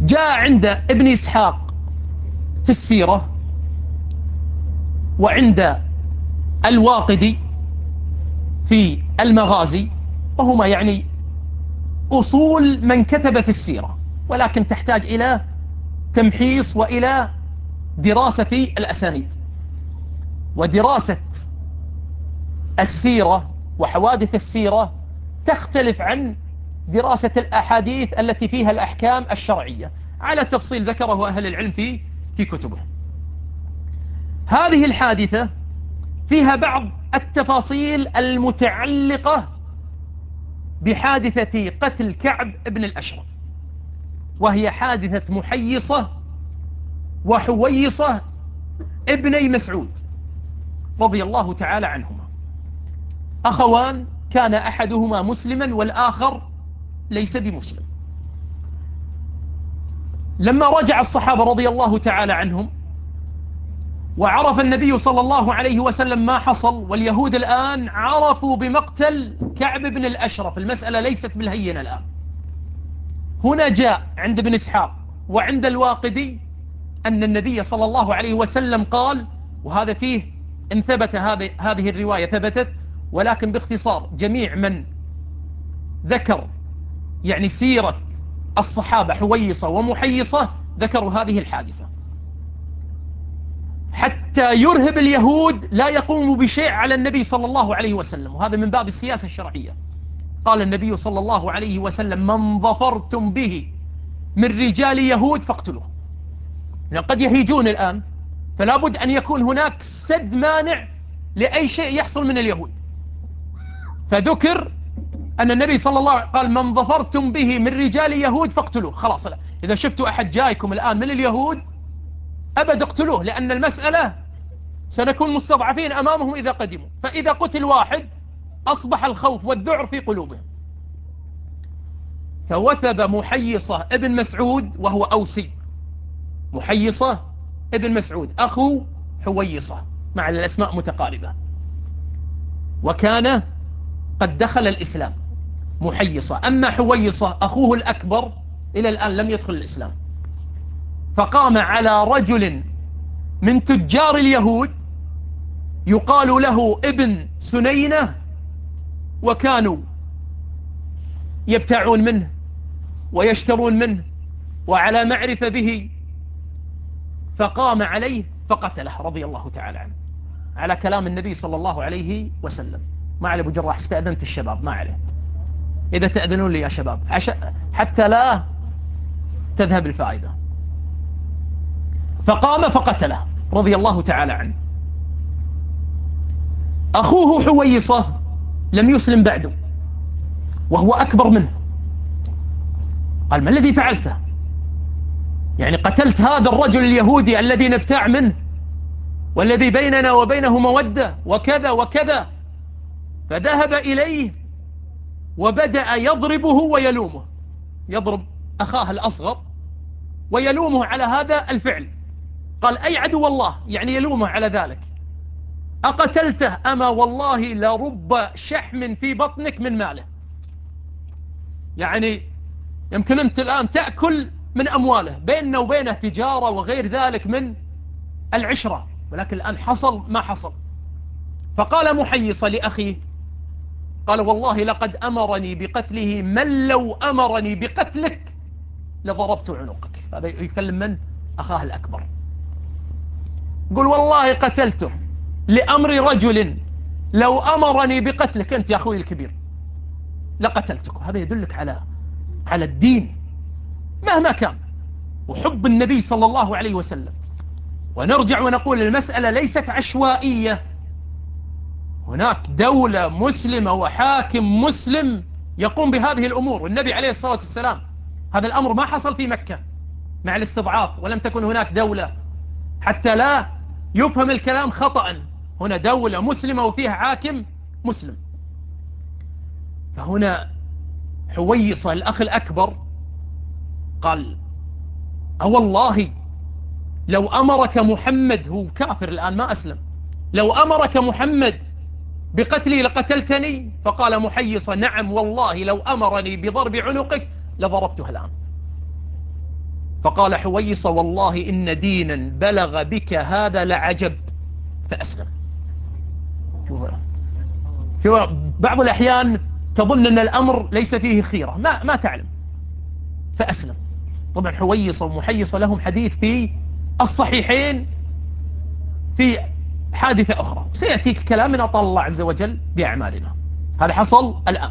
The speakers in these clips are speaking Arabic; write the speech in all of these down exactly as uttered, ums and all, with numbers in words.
جاء عند ابن إسحاق في السيرة وعند الواقدي في المغازي، وهما يعني أصول من كتب في السيرة، ولكن تحتاج إلى تمحيص وإلى دراسة في الأسانيد. ودراسة السيرة وحوادث السيرة تختلف عن دراسة الأحاديث التي فيها الأحكام الشرعية على تفصيل ذكره أهل العلم في في كتبه. هذه الحادثة فيها بعض التفاصيل المتعلقة بحادثة قتل كعب بن الأشرف، وهي حادثة محيصة وحويصة ابني مسعود رضي الله تعالى عنهما. أخوان، كان أحدهما مسلما والآخر ليس بمسلم. لما رجع الصحابة رضي الله تعالى عنهم وعرف النبي صلى الله عليه وسلم ما حصل، واليهود الآن عرفوا بمقتل كعب بن الأشرف، المسألة ليست بالهينة الآن. هنا جاء عند ابن إسحاق وعند الواقدي أن النبي صلى الله عليه وسلم قال، وهذا فيه إن ثبت هذه هذه الرواية ثبتت، ولكن باختصار جميع من ذكر يعني سيرة الصحابة حويصة ومحيصة ذكروا هذه الحادثة حتى يرهب اليهود لا يقوموا بشيء على النبي صلى الله عليه وسلم، وهذا من باب السياسة الشرعية. قال النبي صلى الله عليه وسلم: من ظفرتم به من رجال يهود فاقتلوه. يعني قد يهيجون الآن، فلا بد أن يكون هناك سد مانع لأي شيء يحصل من اليهود. فذكر أن النبي صلى الله عليه وسلم قال: من ظفرتم به من رجال يهود فاقتلوه. خلاص، لا. إذا شفتوا أحد جايكم الآن من اليهود أبد اقتلوه، لأن المسألة سنكون مستضعفين أمامهم إذا قدموا، فإذا قتل واحد أصبح الخوف والذعر في قلوبهم. فوثب محيصة ابن مسعود، وهو أوسي، محيصة ابن مسعود أخو حويصة، مع الأسماء متقاربة، وكان قد دخل الإسلام محيصة. أما حويصة أخوه الأكبر إلى الآن لم يدخل الإسلام. فقام على رجل من تجار اليهود يقال له ابن سنينة، وكانوا يبتاعون منه ويشترون منه وعلى معرفة به، فقام عليه فقتله رضي الله تعالى عنه على كلام النبي صلى الله عليه وسلم. ما عليه أبو جراح، استأذنت الشباب، ما عليه، إذا تأذنون لي يا شباب عش... حتى لا تذهب الفائدة. فقام فقتله رضي الله تعالى عنه. أخوه حويصة لم يسلم بعده وهو أكبر منه. قال: ما الذي فعلته؟ يعني قتلت هذا الرجل اليهودي الذي نبتاع منه والذي بيننا وبينه مودة وكذا وكذا. فذهب إليه وبدأ يضربه ويلومه، يضرب أخاه الأصغر ويلومه على هذا الفعل. قال: أي عدو الله، يعني يلومه على ذلك. أقتلته؟ أما والله لرب شحم في بطنك من ماله. يعني يمكن أنت الآن تأكل من أمواله، بيننا وبينه تجارة وغير ذلك من العشرة، ولكن الآن حصل ما حصل. فقال محيصة لأخيه، قال: والله لقد أمرني بقتله من لو أمرني بقتلك لضربت عنقك. هذا يكلم من؟ أخاه الأكبر. قل: والله قتلته لأمر رجل لو أمرني بقتلك أنت يا أخوي الكبير لقتلتك. هذا يدلك على على الدين مهما كان، وحب النبي صلى الله عليه وسلم. ونرجع ونقول المسألة ليست عشوائية، هناك دولة مسلمة وحاكم مسلم يقوم بهذه الأمور، والنبي عليه الصلاة والسلام هذا الأمر ما حصل في مكة مع الاستضعاف، ولم تكن هناك دولة، حتى لا يفهم الكلام خطأ. هنا دولة مسلمة وفيها حاكم مسلم. فهنا حويصة الأخ الأكبر قال: أوالله لو أمرك محمد، هو كافر الآن ما أسلم، لو أمرك محمد بقتلي لقتلتني. فقال محيصة: نعم والله لو أمرني بضرب عنقك لضربته الآن. فقال حويصة: والله إن دينا بلغ بك هذا لعجب، فأسلم. في بعض الأحيان تظن أن الأمر ليس فيه خيرة، ما, ما تعلم، فأسلم. طبعا حويصة ومحيصة لهم حديث في الصحيحين في حادثة أخرى سيأتيك كلام من أطال الله عز وجل بأعمالنا. هذا حصل الآن.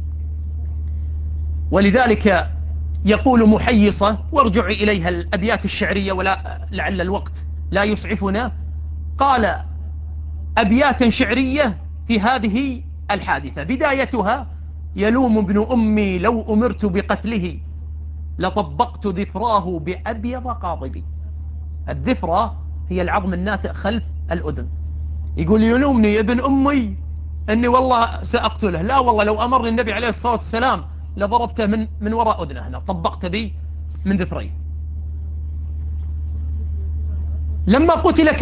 ولذلك يقول محيصة، وارجع إليها الأبيات الشعرية ولا لعل الوقت لا يسعفنا، قال أبياتا شعرية في هذه الحادثة بدايتها: يلوم ابن أمي لو أمرت بقتله لطبقت ذفراه بأبيض قاضبي. الذفرة هي العظم الناتئ خلف الأذن. يقول: يلومني ابن أمي أني والله سأقتله، لا والله لو أمرني النبي عليه الصلاة والسلام لضربته من من وراء أذنه، هنا طبقت بي من ذفريه. لما قتل